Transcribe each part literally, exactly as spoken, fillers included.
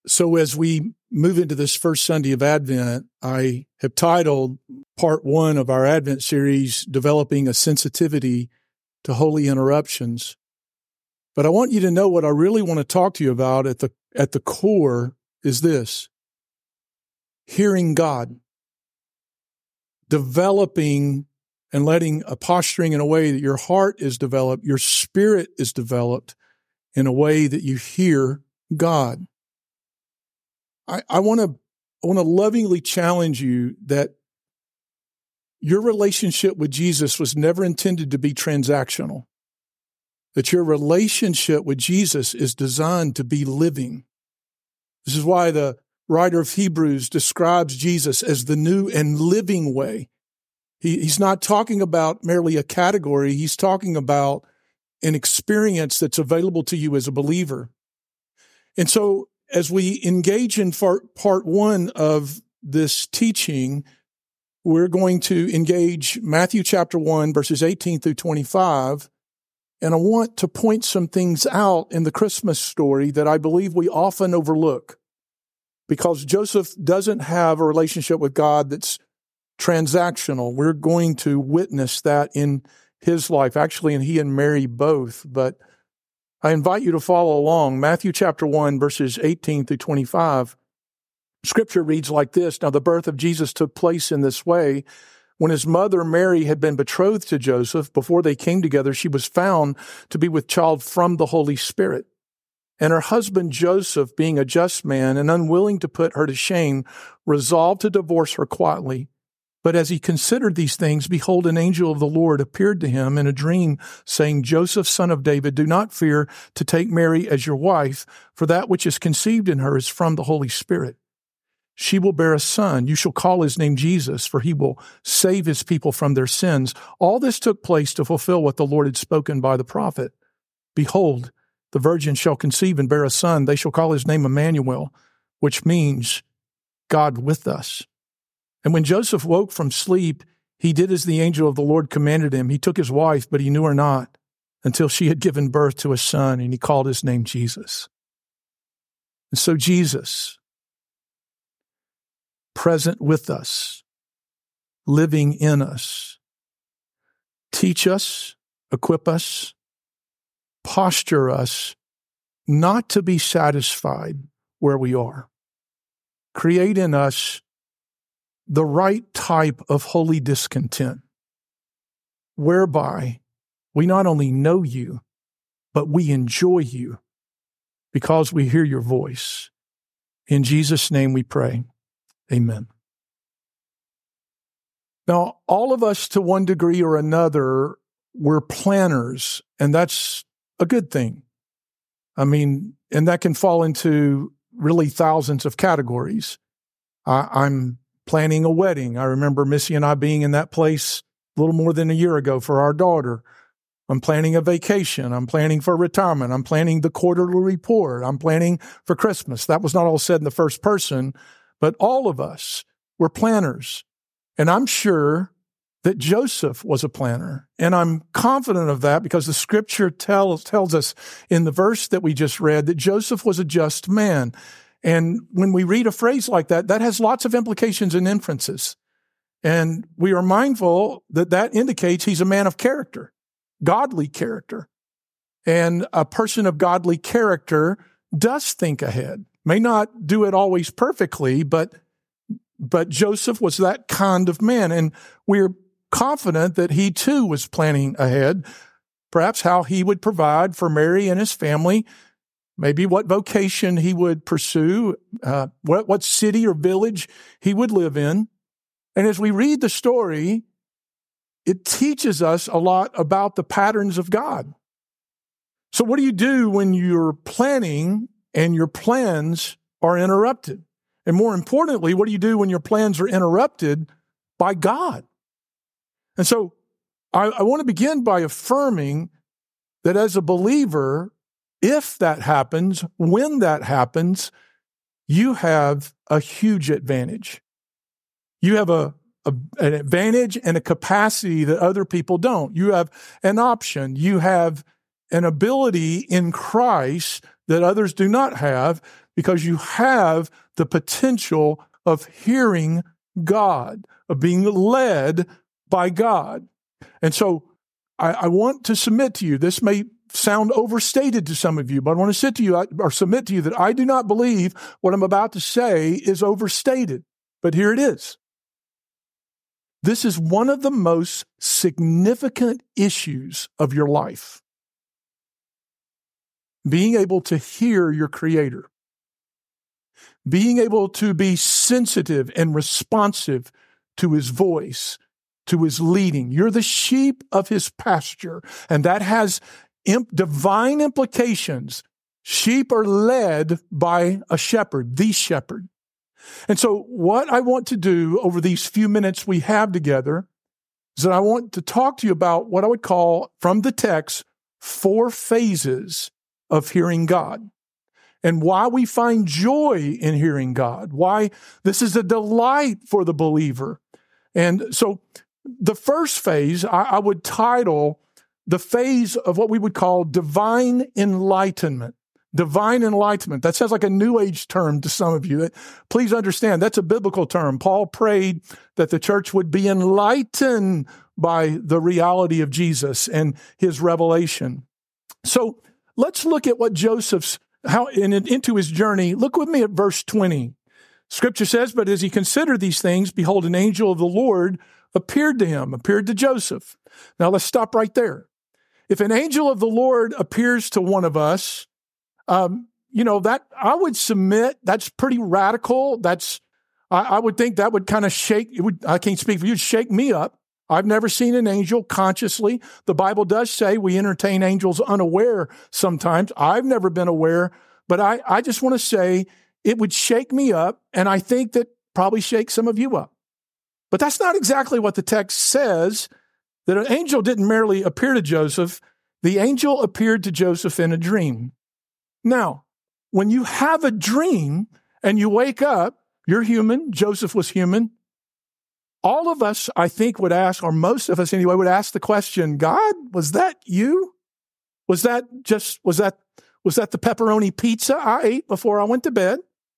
So as we move into this first Sunday of Advent, I have titled part one of our Advent series, Developing a Sensitivity to Holy Interruptions. But I want you to know what I really want to talk to you about at the at the core is this: hearing God, developing and letting a posturing in a way that your heart is developed, your spirit is developed in a way that you hear God. I, I want to I want to lovingly challenge you that your relationship with Jesus was never intended to be transactional, that your relationship with Jesus is designed to be living. This is why the writer of Hebrews describes Jesus as the new and living way. He, he's not talking about merely a category. He's talking about an experience that's available to you as a believer. And so as we engage in part, part one of this teaching, we're going to engage Matthew chapter one, verses eighteen through twenty-five. And I want to point some things out in the Christmas story that I believe we often overlook, because Joseph doesn't have a relationship with God that's transactional. We're going to witness that in his life, actually, and he and Mary both. But I invite you to follow along. Matthew chapter one, verses eighteen through twenty-five. Scripture reads like this: Now the birth of Jesus took place in this way. When his mother Mary had been betrothed to Joseph, before they came together, she was found to be with child from the Holy Spirit. And her husband Joseph, being a just man and unwilling to put her to shame, resolved to divorce her quietly. But as he considered these things, behold, an angel of the Lord appeared to him in a dream, saying, Joseph, son of David, do not fear to take Mary as your wife, for that which is conceived in her is from the Holy Spirit. She will bear a son. You shall call his name Jesus, for he will save his people from their sins. All this took place to fulfill what the Lord had spoken by the prophet. Behold, the virgin shall conceive and bear a son. They shall call his name Emmanuel, which means God with us. And when Joseph woke from sleep, he did as the angel of the Lord commanded him. He took his wife, but he knew her not until she had given birth to a son, and he called his name Jesus. And so Jesus, present with us, living in us, teach us, equip us, posture us not to be satisfied where we are. Create in us the right type of holy discontent, whereby we not only know you, but we enjoy you because we hear your voice. In Jesus' name we pray. Amen. Now, all of us to one degree or another, we're planners, and that's a good thing. I mean, and that can fall into really thousands of categories. I, I'm planning a wedding. I remember Missy and I being in that place a little more than a year ago for our daughter. I'm planning a vacation. I'm planning for retirement. I'm planning the quarterly report. I'm planning for Christmas. That was not all said in the first person, but all of us were planners. And I'm sure that Joseph was a planner. And I'm confident of that because the scripture tells, tells us in the verse that we just read that Joseph was a just man. And when we read a phrase like that, that has lots of implications and inferences. And we are mindful that that indicates he's a man of character, godly character. And a person of godly character does think ahead. May not do it always perfectly, but but Joseph was that kind of man. And we're confident that he too was planning ahead, perhaps how he would provide for Mary and his family, maybe what vocation he would pursue, uh, what, what city or village he would live in. And as we read the story, it teaches us a lot about the patterns of God. So what do you do when you're planning and your plans are interrupted? And more importantly, what do you do when your plans are interrupted by God? And so I, I want to begin by affirming that as a believer, if that happens, when that happens, you have a huge advantage. You have a, a, an advantage and a capacity that other people don't. You have an option. You have an ability in Christ that others do not have because you have the potential of hearing God, of being led by God. And so I, I want to submit to you, this may sound overstated to some of you, but I want to sit to you or submit to you that I do not believe what I'm about to say is overstated. But here it is. This is one of the most significant issues of your life. Being able to hear your Creator. Being able to be sensitive and responsive to His voice, to His leading. You're the sheep of His pasture, and that has imp- divine implications. Sheep are led by a shepherd, the shepherd. And so what I want to do over these few minutes we have together is that I want to talk to you about what I would call, from the text, four phases of hearing God, and why we find joy in hearing God, why this is a delight for the believer. And so the first phase, I, I would title the phase of what we would call divine enlightenment. Divine enlightenment. That sounds like a New Age term to some of you. Please understand, that's a biblical term. Paul prayed that the church would be enlightened by the reality of Jesus and His revelation. So let's look at what Joseph's, how in, into his journey. Look with me at verse twenty. Scripture says, but as he considered these things, behold, an angel of the Lord appeared to him, appeared to Joseph. Now let's stop right there. If an angel of the Lord appears to one of us, Um, you know, that I would submit, that's pretty radical. That's, I, I would think that would kind of shake, it would, I can't speak for you, shake me up. I've never seen an angel consciously. The Bible does say we entertain angels unaware sometimes. I've never been aware, but I, I just want to say it would shake me up, and I think that probably shake some of you up. But that's not exactly what the text says, that an angel didn't merely appear to Joseph. The angel appeared to Joseph in a dream. Now, when you have a dream and you wake up, you're human. Joseph was human. All of us, I think, would ask, or most of us anyway, would ask the question, God, was that you? Was that just, was that, was that the pepperoni pizza I ate before I went to bed?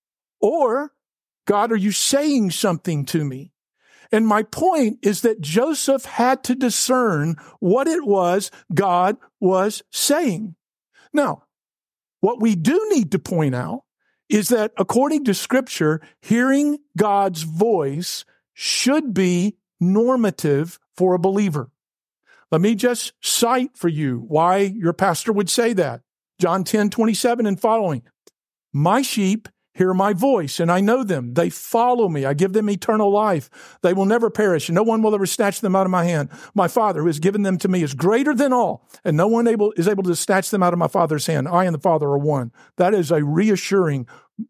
Or, God, are you saying something to me? And my point is that Joseph had to discern what it was God was saying. Now, what we do need to point out is that according to Scripture, hearing God's voice should be normative for a believer. Let me just cite for you why your pastor would say that. John ten twenty-seven and following. My sheep hear my voice, and I know them. They follow me. I give them eternal life. They will never perish, and no one will ever snatch them out of my hand. My Father, who has given them to me, is greater than all, and no one able is able to snatch them out of my Father's hand. I and the Father are one. That is a reassuring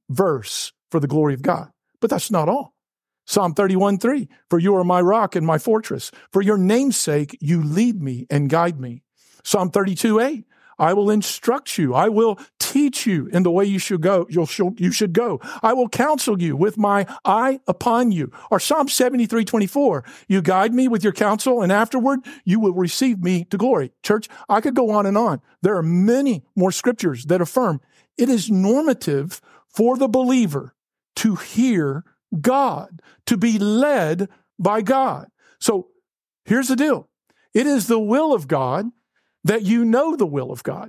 verse for the glory of God. But that's not all. Psalm thirty-one three, for you are my rock and my fortress. For your name's sake, you lead me and guide me. Psalm thirty-two eight, I will instruct you. I will teach you in the way you should go. You'll, you should go. I will counsel you with my eye upon you. Or Psalm seventy-three twenty-four, you guide me with your counsel, and afterward you will receive me to glory. Church, I could go on and on. There are many more scriptures that affirm it is normative for the believer to hear God, to be led by God. So here's the deal. It is the will of God that you know the will of God.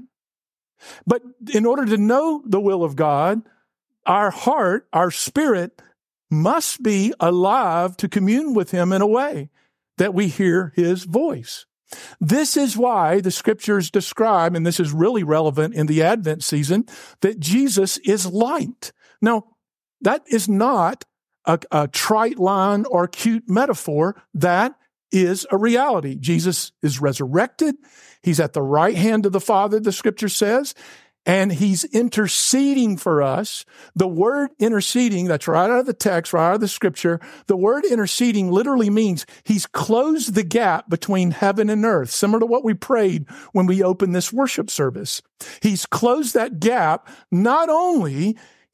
But in order to know the will of God, our heart, our spirit must be alive to commune with Him in a way that we hear His voice. This is why the Scriptures describe, and this is really relevant in the Advent season, that Jesus is light. Now, that is not a, a trite line or cute metaphor. That is a reality. Jesus is resurrected. He's at the right hand of the Father, the Scripture says, and He's interceding for us. The word interceding, that's right out of the text, right out of the Scripture. The word interceding literally means He's closed the gap between heaven and earth, similar to what we prayed when we opened this worship service. He's closed that gap not only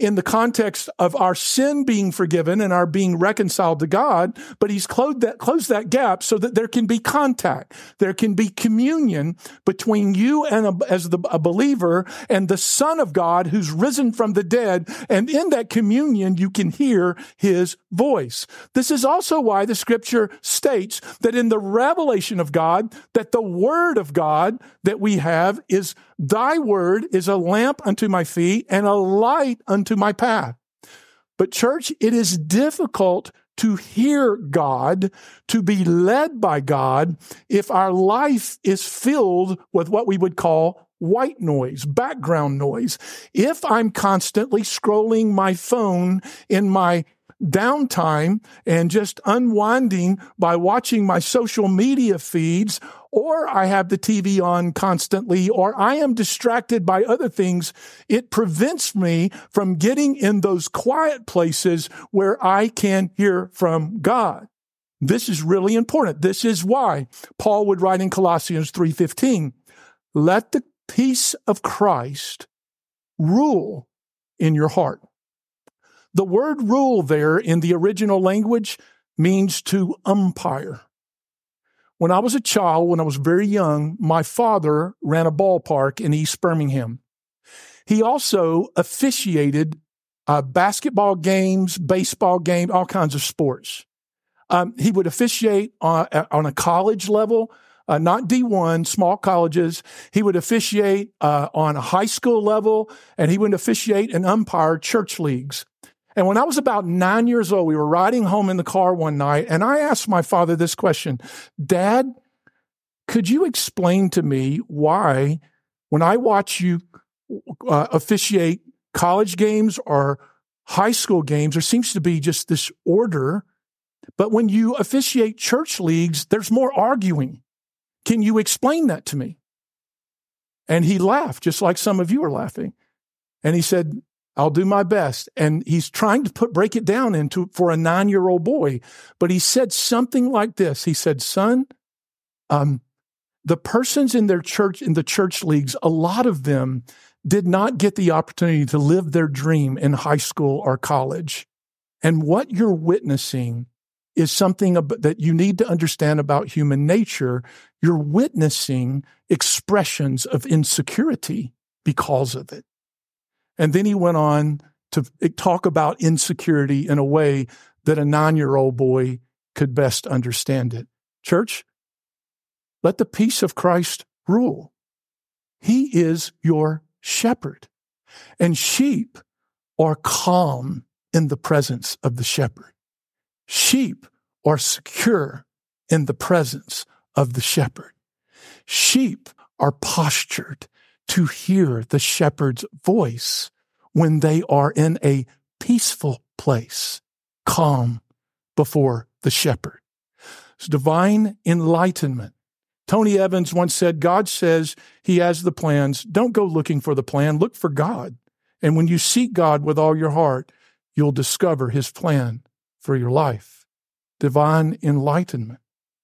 in the context of our sin being forgiven and our being reconciled to God, but he's closed that, closed that gap so that there can be contact. There can be communion between you and a, as the, a believer and the Son of God who's risen from the dead. And in that communion, you can hear his voice. This is also why the scripture states that in the revelation of God, that the word of God that we have is, thy word is a lamp unto my feet and a light unto my path. But church, it is difficult to hear God, to be led by God, if our life is filled with what we would call white noise, background noise. If I'm constantly scrolling my phone in my downtime and just unwinding by watching my social media feeds, or I have the T V on constantly, or I am distracted by other things, it prevents me from getting in those quiet places where I can hear from God. This is really important. This is why Paul would write in Colossians three fifteen, let the peace of Christ rule in your heart. The word rule there in the original language means to umpire. When I was a child, when I was very young, my father ran a ballpark in East Birmingham. He also officiated uh, basketball games, baseball games, all kinds of sports. Um, he would officiate on, on a college level, uh, not D one, small colleges. He would officiate uh, on a high school level, and he would officiate and umpire church leagues. And when I was about nine years old, we were riding home in the car one night, and I asked my father this question, Dad, could you explain to me why when I watch you uh, officiate college games or high school games, there seems to be just this order, but when you officiate church leagues, there's more arguing. Can you explain that to me? And he laughed, just like some of you are laughing. And he said, I'll do my best. And he's trying to put, break it down into for a nine-year-old boy. But he said something like this. He said, son, um, the persons in their church, in the church leagues, a lot of them did not get the opportunity to live their dream in high school or college. And what you're witnessing is something that you need to understand about human nature. You're witnessing expressions of insecurity because of it. And then he went on to talk about insecurity in a way that a nine-year-old boy could best understand it. Church, let the peace of Christ rule. He is your shepherd, and sheep are calm in the presence of the shepherd. Sheep are secure in the presence of the shepherd. Sheep are postured to hear the shepherd's voice when they are in a peaceful place, calm before the shepherd. It's divine enlightenment. Tony Evans once said, God says he has the plans. Don't go looking for the plan. Look for God. And when you seek God with all your heart, you'll discover his plan for your life. Divine enlightenment.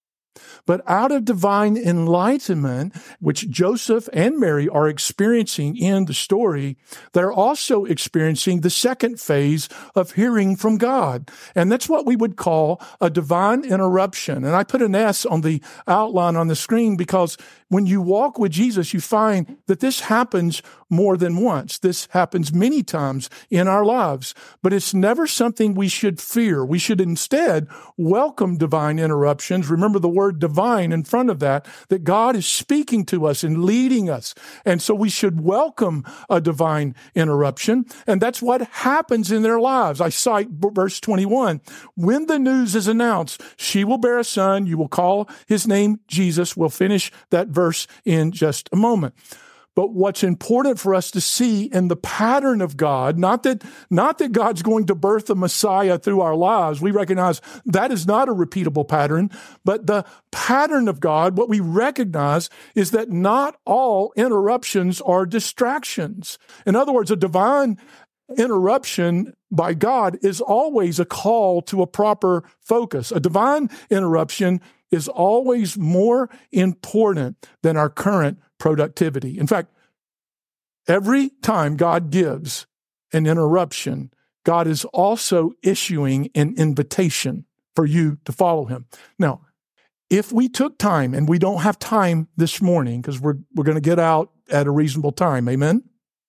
But out of divine enlightenment, which Joseph and Mary are experiencing in the story, they're also experiencing the second phase of hearing from God. And that's what we would call a divine interruption. And I put an S on the outline on the screen because when you walk with Jesus, you find that this happens more than once. This happens many times in our lives, but it's never something we should fear. We should instead welcome divine interruptions. Remember the word divine in front of that, that God is speaking to us and leading us. And so we should welcome a divine interruption. And that's what happens in their lives. I cite verse twenty-one. When the news is announced, she will bear a son. You will call his name Jesus. We'll finish that verse in just a moment. But what's important for us to see in the pattern of God, not that, not that God's going to birth a Messiah through our lives. We recognize that is not a repeatable pattern, but the pattern of God, what we recognize is that not all interruptions are distractions. In other words, a divine interruption by God is always a call to a proper focus. A divine interruption is always more important than our current productivity. In fact, every time God gives an interruption, God is also issuing an invitation for you to follow him. Now, if we took time, and we don't have time this morning because we're, we're going to get out at a reasonable time, amen?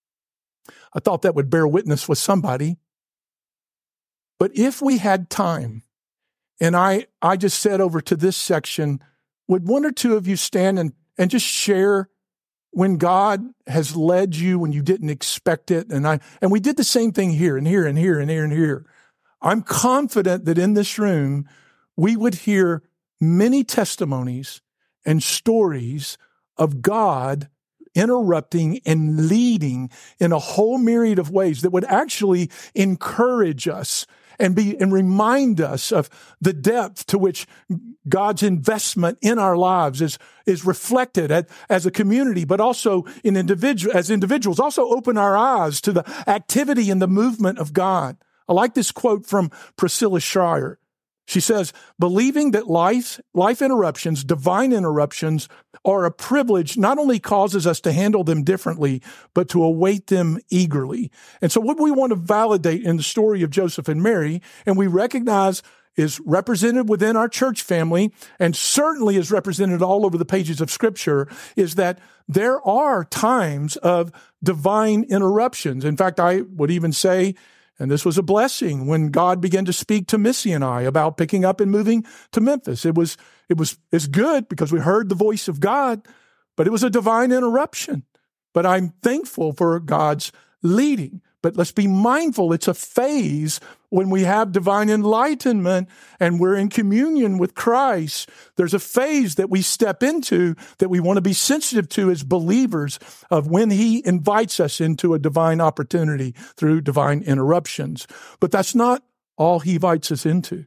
I thought that would bear witness with somebody. But if we had time, and I, I just said over to this section, would one or two of you stand and, and just share when God has led you when you didn't expect it? And I and we did the same thing here and here and here and here and here. I'm confident that in this room, we would hear many testimonies and stories of God interrupting and leading in a whole myriad of ways that would actually encourage us and be and remind us of the depth to which God's investment in our lives is, is reflected at, as a community, but also in individual as individuals. Also open our eyes to the activity and the movement of God. I like this quote from Priscilla Shirer. She says, believing that life, life interruptions, divine interruptions, are a privilege not only causes us to handle them differently, but to await them eagerly. And so what we want to validate in the story of Joseph and Mary, and we recognize is represented within our church family, and certainly is represented all over the pages of Scripture, is that there are times of divine interruptions. In fact, I would even say, and this was a blessing when God began to speak to Missy and I about picking up and moving to Memphis. It was, it was, it's good because we heard the voice of God, but it was a divine interruption. But I'm thankful for God's leading. But let's be mindful, it's a phase when we have divine enlightenment and we're in communion with Christ. There's a phase that we step into that we want to be sensitive to as believers of when he invites us into a divine opportunity through divine interruptions. But that's not all he invites us into.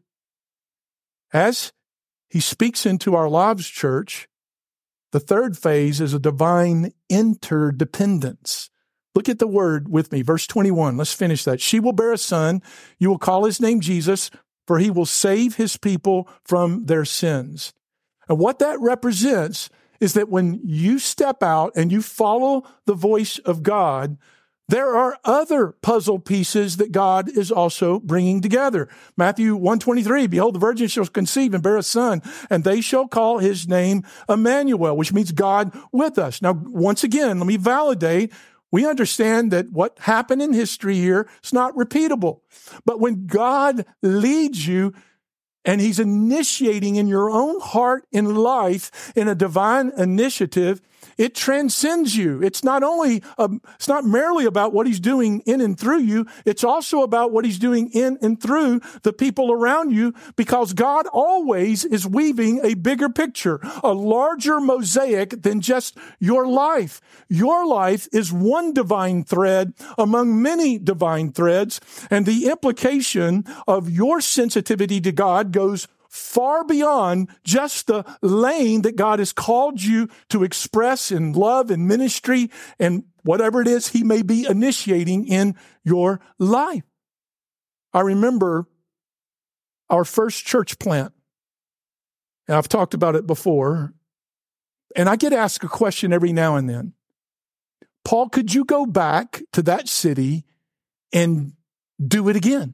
As he speaks into our lives, church, the third phase is a divine interdependence. Look at the word with me, verse twenty-one. Let's finish that. She will bear a son. You will call his name Jesus, for he will save his people from their sins. And what that represents is that when you step out and you follow the voice of God, there are other puzzle pieces that God is also bringing together. Matthew one twenty-three, behold, the virgin shall conceive and bear a son, and they shall call his name Emmanuel, which means God with us. Now, once again, let me validate. We understand that what happened in history here is not repeatable. But when God leads you and he's initiating in your own heart and life in a divine initiative, it transcends you. It's not only, um, it's not merely about what he's doing in and through you. It's also about what he's doing in and through the people around you, because God always is weaving a bigger picture, a larger mosaic than just your life. Your life is one divine thread among many divine threads, and the implication of your sensitivity to God goes far beyond just the lane that God has called you to express in love and ministry and whatever it is he may be initiating in your life. I remember our first church plant, and I've talked about it before, and I get asked a question every now and then. Paul, could you go back to that city and do it again?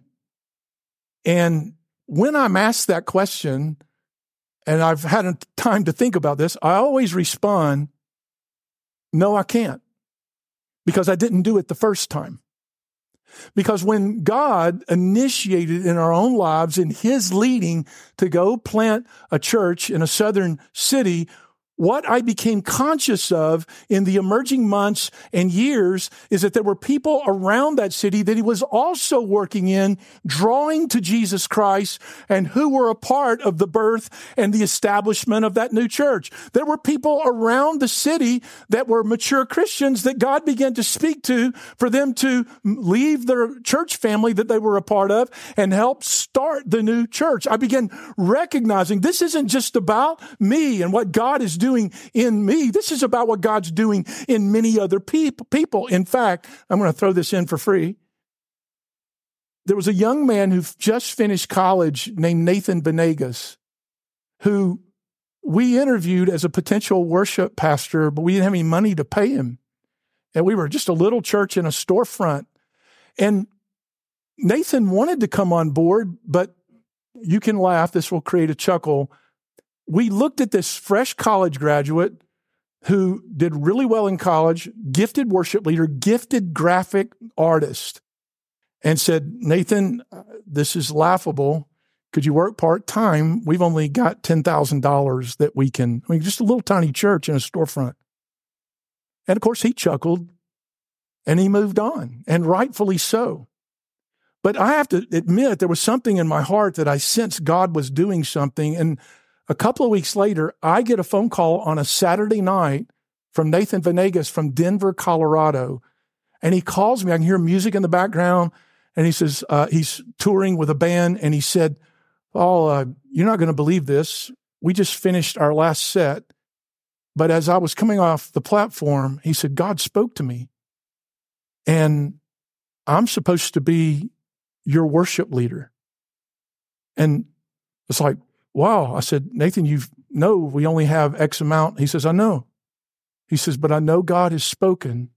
And when I'm asked that question, and I've had time to think about this, I always respond, no, I can't, because I didn't do it the first time. Because when God initiated in our own lives in his leading to go plant a church in a southern city, what I became conscious of in the emerging months and years is that there were people around that city that he was also working in, drawing to Jesus Christ, and who were a part of the birth and the establishment of that new church. There were people around the city that were mature Christians that God began to speak to for them to leave their church family that they were a part of and help start the new church. I began recognizing this isn't just about me and what God is doing doing in me. This is about what God's doing in many other people. In fact, I'm going to throw this in for free. There was a young man who just finished college named Nathan Venegas, who we interviewed as a potential worship pastor, but we didn't have any money to pay him. And we were just a little church in a storefront. And Nathan wanted to come on board, but you can laugh. This will create a chuckle. We looked at this fresh college graduate who did really well in college, gifted worship leader, gifted graphic artist, and said, Nathan, this is laughable. Could you work part-time? We've only got ten thousand dollars that we can, I mean, just a little tiny church in a storefront. And of course, he chuckled and he moved on, and rightfully so. But I have to admit, there was something in my heart that I sensed God was doing something. And a couple of weeks later, I get a phone call on a Saturday night from Nathan Venegas from Denver, Colorado. And he calls me. I can hear music in the background. And he says, uh, he's touring with a band. And he said, oh, uh, you're not going to believe this. We just finished our last set. But as I was coming off the platform, he said, God spoke to me. And I'm supposed to be your worship leader. And it's like, wow. I said, Nathan, you know we only have X amount. He says, I know. He says, but I know God has spoken.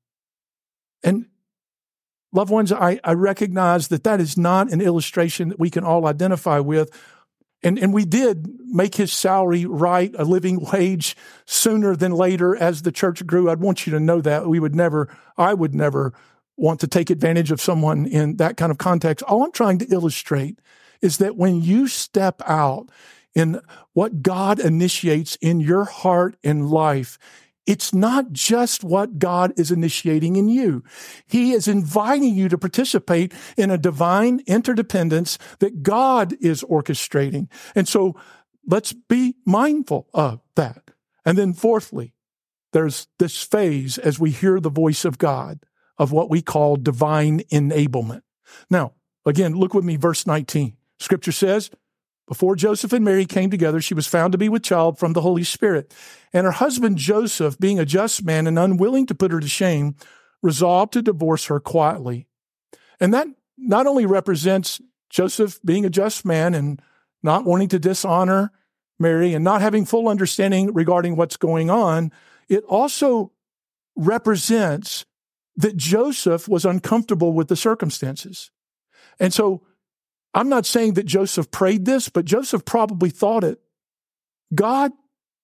And loved ones, I, I recognize that that is not an illustration that we can all identify with. And, and we did make his salary right, a living wage, sooner than later as the church grew. I'd want you to know that. We would never, I would never want to take advantage of someone in that kind of context. All I'm trying to illustrate is that when you step out in what God initiates in your heart and life, it's not just what God is initiating in you. He is inviting you to participate in a divine interdependence that God is orchestrating. And so let's be mindful of that. And then fourthly, there's this phase as we hear the voice of God of what we call divine enablement. Now, again, look with me, verse nineteen. Scripture says, before Joseph and Mary came together, she was found to be with child from the Holy Spirit. And her husband Joseph, being a just man and unwilling to put her to shame, resolved to divorce her quietly. And that not only represents Joseph being a just man and not wanting to dishonor Mary and not having full understanding regarding what's going on, it also represents that Joseph was uncomfortable with the circumstances. And so I'm not saying that Joseph prayed this, but Joseph probably thought it. God,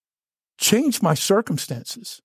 change my circumstances.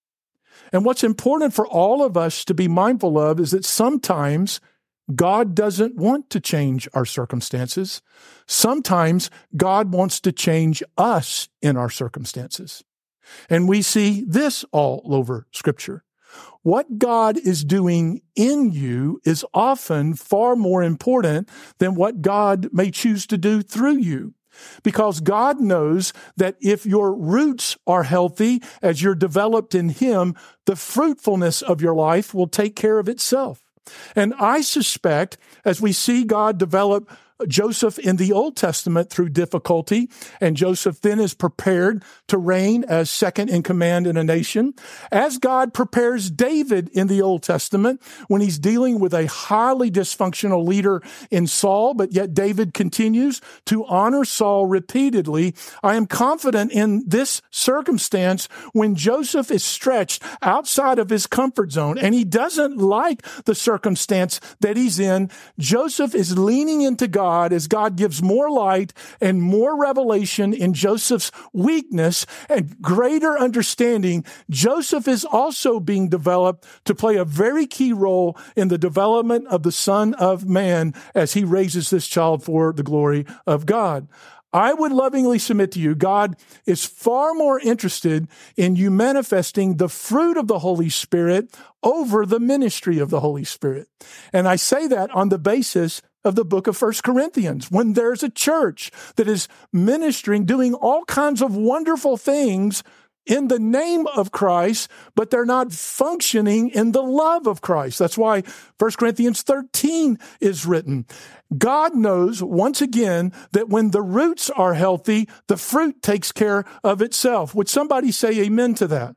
And what's important for all of us to be mindful of is that sometimes God doesn't want to change our circumstances. Sometimes God wants to change us in our circumstances. And we see this all over Scripture. What God is doing in you is often far more important than what God may choose to do through you. Because God knows that if your roots are healthy, as you're developed in Him, the fruitfulness of your life will take care of itself. And I suspect, as we see God develop Joseph in the Old Testament through difficulty, and Joseph then is prepared to reign as second in command in a nation. As God prepares David in the Old Testament when he's dealing with a highly dysfunctional leader in Saul, but yet David continues to honor Saul repeatedly. I am confident in this circumstance when Joseph is stretched outside of his comfort zone and he doesn't like the circumstance that he's in. Joseph is leaning into God as God gives more light and more revelation in Joseph's weakness and greater understanding. Joseph is also being developed to play a very key role in the development of the Son of Man as he raises this child for the glory of God. I would lovingly submit to you, God is far more interested in you manifesting the fruit of the Holy Spirit over the ministry of the Holy Spirit. And I say that on the basis of the book of First Corinthians. When there's a church that is ministering, doing all kinds of wonderful things in the name of Christ, but they're not functioning in the love of Christ. That's why First Corinthians thirteen is written. God knows, once again, that when the roots are healthy, the fruit takes care of itself. Would somebody say amen to that?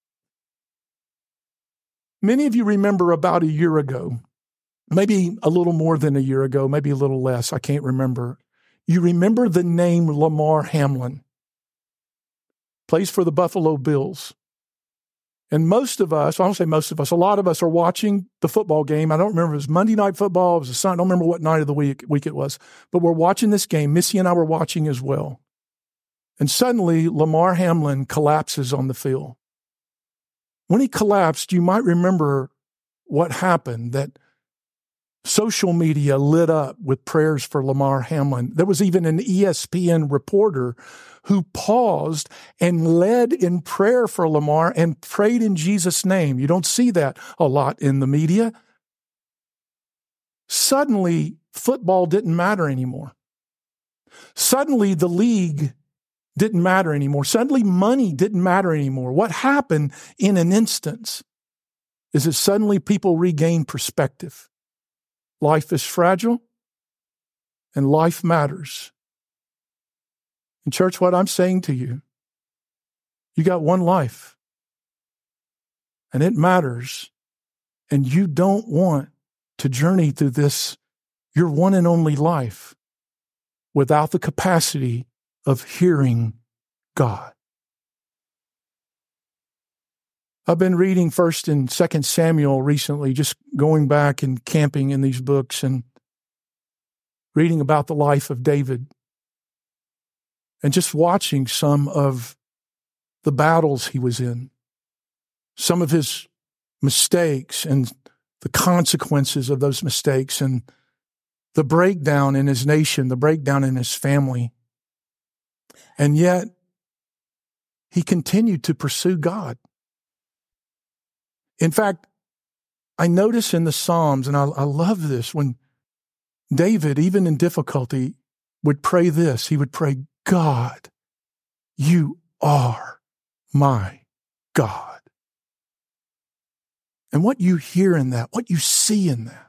Many of you remember about a year ago, maybe a little more than a year ago, maybe a little less, I can't remember. You remember the name Lamar Hamlin. Plays for the Buffalo Bills. And most of us, I don't say most of us, a lot of us are watching the football game. I don't remember if it was Monday Night Football, it was a Sunday, I don't remember what night of the week, week it was, but we're watching this game. Missy and I were watching as well. And suddenly, Lamar Hamlin collapses on the field. When he collapsed, you might remember what happened, that social media lit up with prayers for Lamar Hamlin. There was even an E S P N reporter who paused and led in prayer for Lamar and prayed in Jesus' name. You don't see that a lot in the media. Suddenly, football didn't matter anymore. Suddenly, the league didn't matter anymore. Suddenly, money didn't matter anymore. What happened in an instance is that suddenly people regained perspective. Life is fragile, and life matters. And church, what I'm saying to you, you got one life, and it matters, and you don't want to journey through this, your one and only life, without the capacity of hearing God. I've been reading First and Second Samuel recently, just going back and camping in these books and reading about the life of David and just watching some of the battles he was in, some of his mistakes and the consequences of those mistakes and the breakdown in his nation, the breakdown in his family. And yet, he continued to pursue God. In fact, I notice in the Psalms, and I, I love this, when David, even in difficulty, would pray this. He would pray, God, you are my God. And what you hear in that, what you see in that,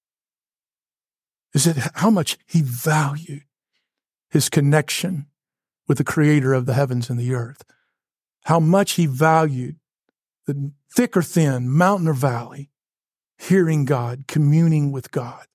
is that how much he valued his connection with the creator of the heavens and the earth. How much he valued the thick or thin, mountain or valley, hearing God, communing with God.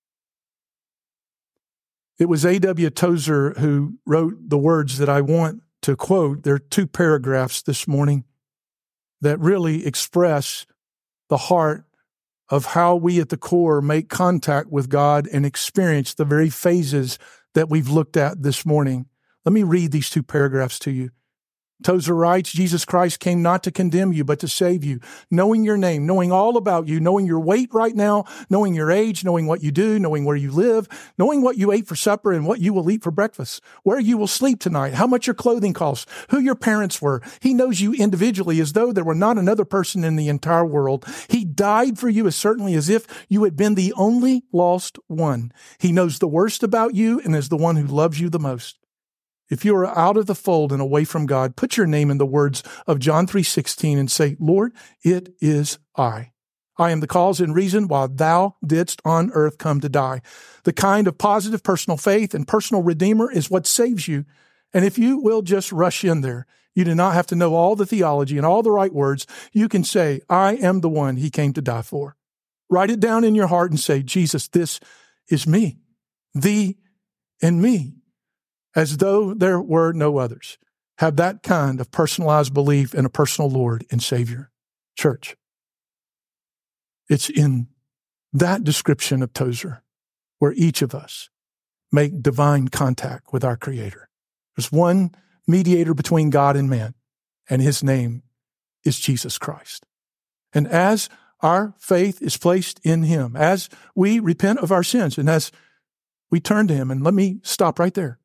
It was A W Tozer who wrote the words that I want to quote. There are two paragraphs this morning that really express the heart of how we at the core make contact with God and experience the very phases that we've looked at this morning. Let me read these two paragraphs to you. Tozer writes, Jesus Christ came not to condemn you, but to save you. Knowing your name, knowing all about you, knowing your weight right now, knowing your age, knowing what you do, knowing where you live, knowing what you ate for supper and what you will eat for breakfast, where you will sleep tonight, how much your clothing costs, who your parents were. He knows you individually as though there were not another person in the entire world. He died for you as certainly as if you had been the only lost one. He knows the worst about you and is the one who loves you the most. If you are out of the fold and away from God, put your name in the words of John three sixteen and say, Lord, it is I. I am the cause and reason why thou didst on earth come to die. The kind of positive personal faith and personal redeemer is what saves you. And if you will just rush in there, you do not have to know all the theology and all the right words. You can say, I am the one he came to die for. Write it down in your heart and say, Jesus, this is me, thee and me. As though there were no others. Have that kind of personalized belief in a personal Lord and Savior. Church, it's in that description of Tozer where each of us make divine contact with our Creator. There's one mediator between God and man, and his name is Jesus Christ. And as our faith is placed in him, as we repent of our sins, and as we turn to him, and let me stop right there.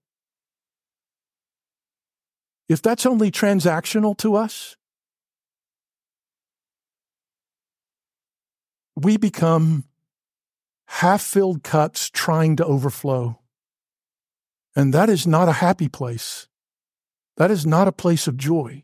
If that's only transactional to us, we become half-filled cups trying to overflow. And that is not a happy place. That is not a place of joy.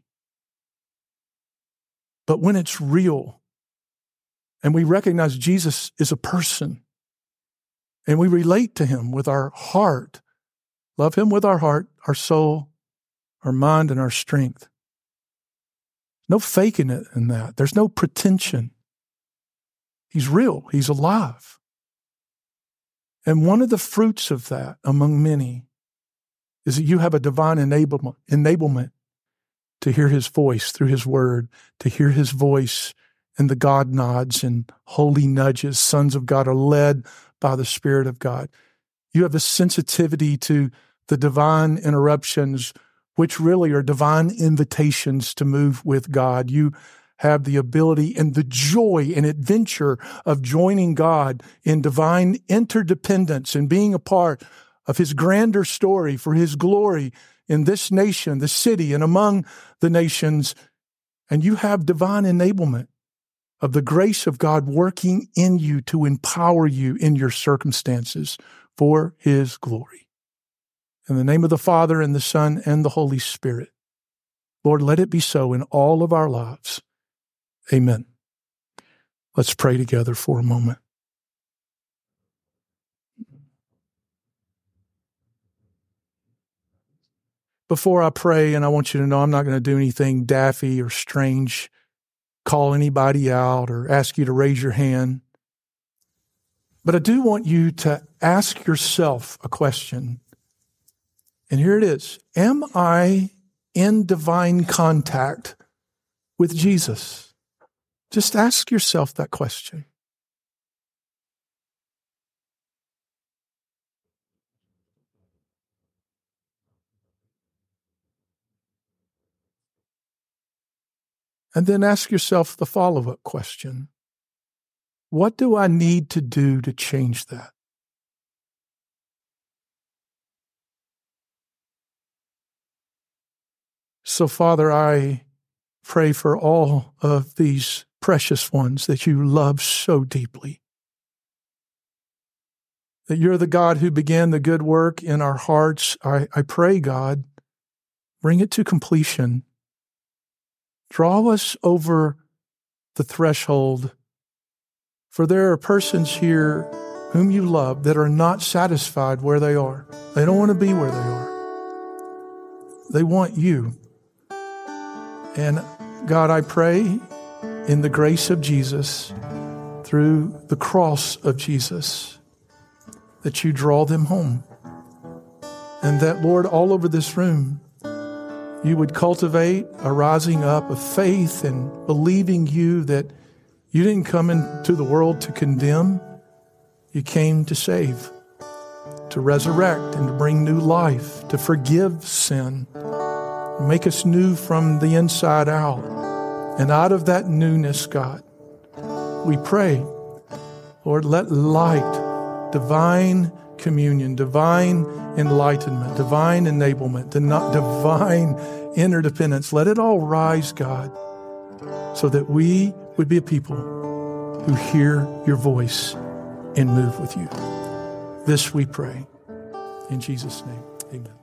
But when it's real, and we recognize Jesus is a person, and we relate to him with our heart, love him with our heart, our soul, our mind, and our strength. No faking it in that. There's no pretension. He's real. He's alive. And one of the fruits of that, among many, is that you have a divine enablement, enablement to hear his voice through his word, to hear his voice and the God nods and holy nudges. Sons of God are led by the Spirit of God. You have a sensitivity to the divine interruptions, which really are divine invitations to move with God. You have the ability and the joy and adventure of joining God in divine interdependence and being a part of his grander story for his glory in this nation, the city, and among the nations. And you have divine enablement of the grace of God working in you to empower you in your circumstances for his glory. In the name of the Father, and the Son, and the Holy Spirit, Lord, let it be so in all of our lives. Amen. Let's pray together for a moment. Before I pray, and I want you to know I'm not going to do anything daffy or strange, call anybody out or ask you to raise your hand. But I do want you to ask yourself a question. And here it is. Am I in divine contact with Jesus? Just ask yourself that question. And then ask yourself the follow-up question. What do I need to do to change that? So, Father, I pray for all of these precious ones that you love so deeply. That you're the God who began the good work in our hearts. I, I pray, God, bring it to completion. Draw us over the threshold. For there are persons here whom you love that are not satisfied where they are. They don't want to be where they are. They want you. And God, I pray in the grace of Jesus, through the cross of Jesus, that you draw them home. And that, Lord, all over this room, you would cultivate a rising up of faith and believing you that you didn't come into the world to condemn. You came to save, to resurrect, and to bring new life, to forgive sin, make us new from the inside out. And out of that newness, God, we pray, Lord, let light, divine communion, divine enlightenment, divine enablement, divine interdependence, let it all rise, God, so that we would be a people who hear your voice and move with you. This we pray. In Jesus' name, amen.